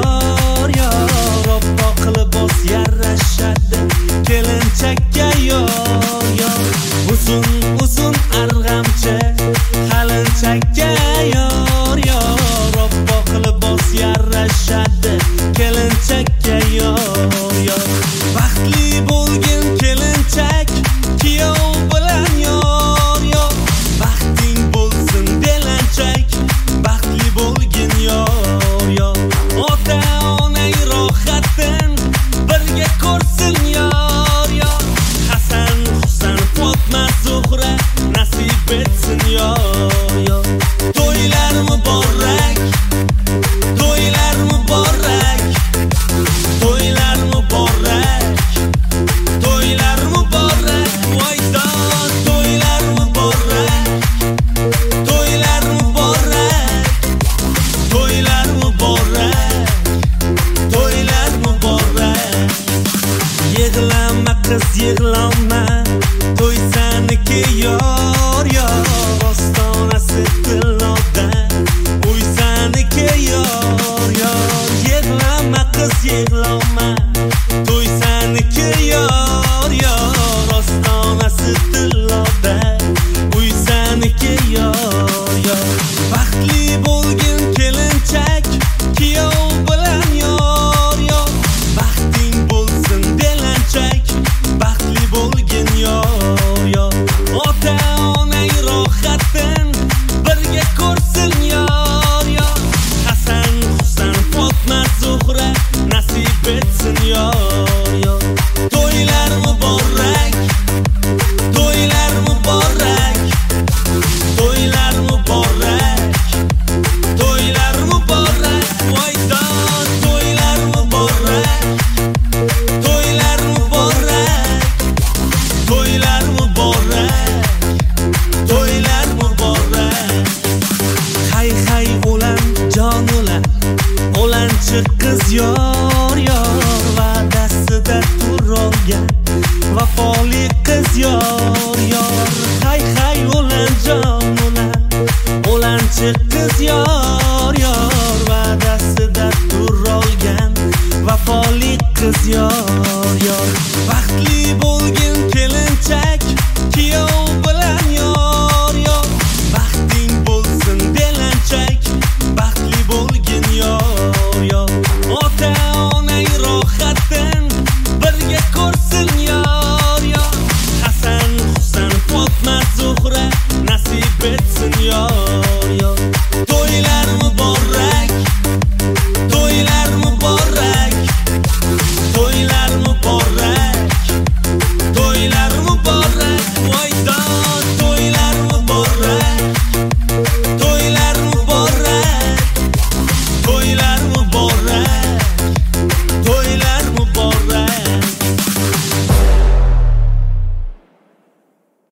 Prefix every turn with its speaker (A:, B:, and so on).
A: yor yor, oppo qilib boz yarashadi kelinchakka yor yor. Uzun uzun arg'amchi qalinchakka yor yor, oppo qilib boz yarashadi kelinchakka yor yor. Baxtli bo'lgin kelinchak kuyov bilan yor yor. Baxting bo'lsin belanchak, baxtli bo'lgin yor yor. Ota onang rohatin birga ko'rsin yor yor. Hasan Husan Fatma Zuhra nasib etsin yor yor. To'ylar muborak, to'ylar muborak, to'ylar muborak, to'ylar muborak, voydon to'ylar muborak, to'ylar muborak, to'ylar muborak, to'ylar muborak. Yig'lama qiz yig'lama, to'y saniki yor yor. Ostonasi tilloda, uy saniki yor yor. Yig'lama qiz yig'lama, to'y saniki yor yor. Ostonasi tilloda, uy saniki yor yor. Baxtli bo'lgin kelinchak kuyov bilan yor yor. Baxting bo'lsin belanchak, baxtli bo'lgin yor yor. Ota onang rohatin birga ko'rsin yor yor. Hasan Husan Fatma Zuhra nasib etsin yor yor. To'ylar muborak, to'ylar muborak, to'ylar muborak, to'ylar muborak, voydon to'ylar muborak, to'ylar muborak, to'ylar muborak, to'ylar muborak. Hay hay o'lan jon o'lan, o'lanchi qiz yor yor. Va'dasida turolgan vafoli qiz yor yor. Hay hay o'lan jon o'lan, o'lanchi qiz yor